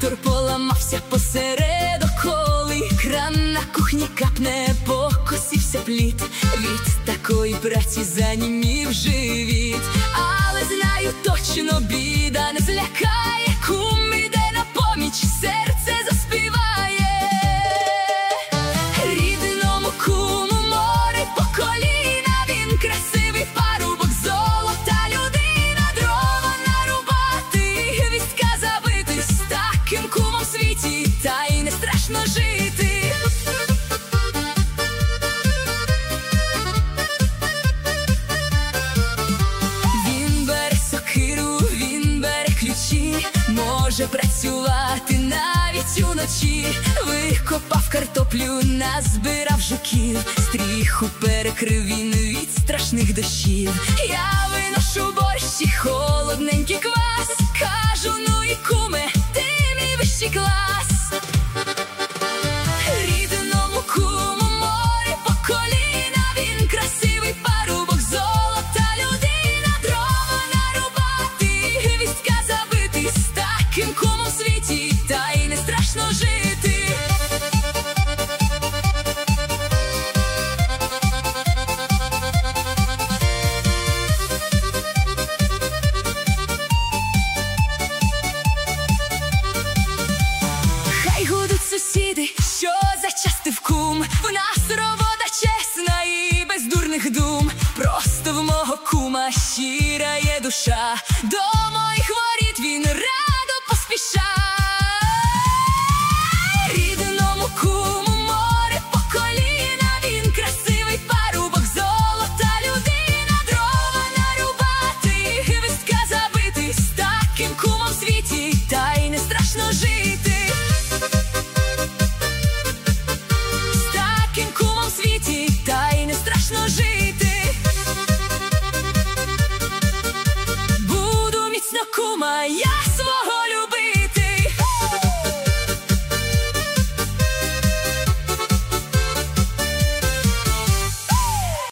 радіатор поламався посеред околи, кран на кухні капне, покосився пліт. Від такої праці занімів живіт. Але знаю точно, біда не злякає, кум іде на поміч, серце заспіває. Рідному куму море по коліна, він красивий парубок, золота людина, дрова нарубати, вістка забити, з таким кумом в світі та й не страшно жити. Він бере сокиру, він бере ключі, може працювати навіть уночі. Викопав картоплю, назбирав жуків, стріху перекрив він від страшних дощів. Я виношу борщ і холодненький квас, кажу: ну і куме, ти мій вищий клас. Рідному куму море по коліна, він красивий парубок, золота людина, дрова нарубати, вістка забити, з таким кумом в світі та й не страшно жити. Хай гудуть сусіди, що зачастив кум, в нас робота чесна і без дурних дум. Просто в мого кума щира є душа, до моїх воріт він